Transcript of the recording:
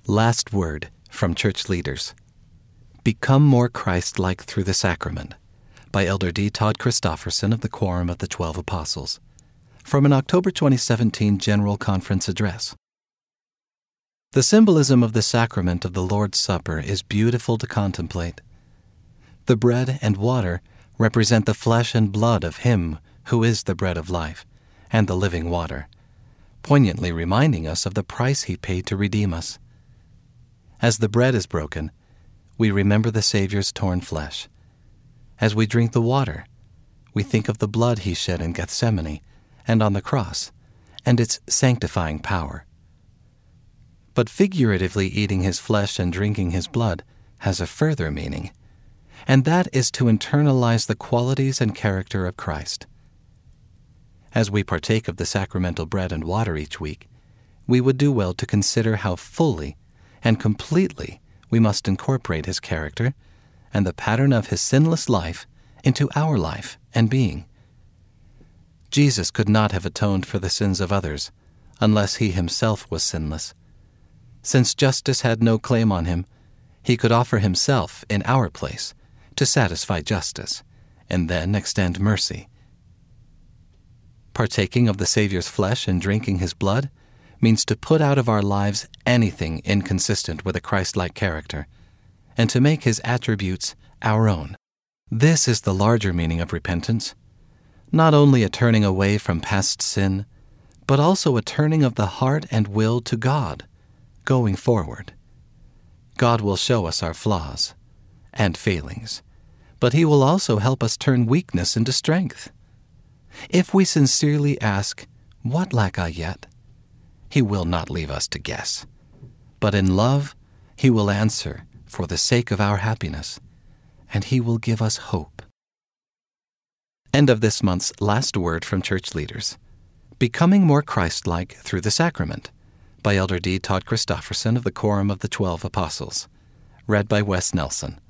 Last word from church leaders. Become more Christ-like through the sacrament, by Elder D. Todd Christofferson of the Quorum of the 12 Apostles, from an October 2017 General Conference address. The symbolism of the sacrament of the Lord's Supper is beautiful to contemplate. The bread and water represent the flesh and blood of Him who is the bread of life and the living water, poignantly reminding us of the price He paid to redeem us. As the bread is broken, we remember the Savior's torn flesh. As we drink the water, we think of the blood He shed in Gethsemane and on the cross, and its sanctifying power. But figuratively eating His flesh and drinking His blood has a further meaning, and that is to internalize the qualities and character of Christ. As we partake of the sacramental bread and water each week, we would do well to consider how fully and completely we must incorporate His character and the pattern of His sinless life into our life and being. Jesus could not have atoned for the sins of others unless He Himself was sinless. Since justice had no claim on Him, He could offer Himself in our place to satisfy justice, and then extend mercy. Partaking of the Savior's flesh and drinking His blood means to put out of our lives anything inconsistent with a Christ-like character, and to make His attributes our own. This is the larger meaning of repentance, not only a turning away from past sin, but also a turning of the heart and will to God, going forward. God will show us our flaws and failings, but He will also help us turn weakness into strength. If we sincerely ask, "What lack I yet?" He will not leave us to guess, but in love He will answer for the sake of our happiness, and He will give us hope. End of this month's last word from church leaders. Becoming more Christ-like through the sacrament, by Elder D. Todd Christofferson of the Quorum of the 12 Apostles. Read by Wes Nelson.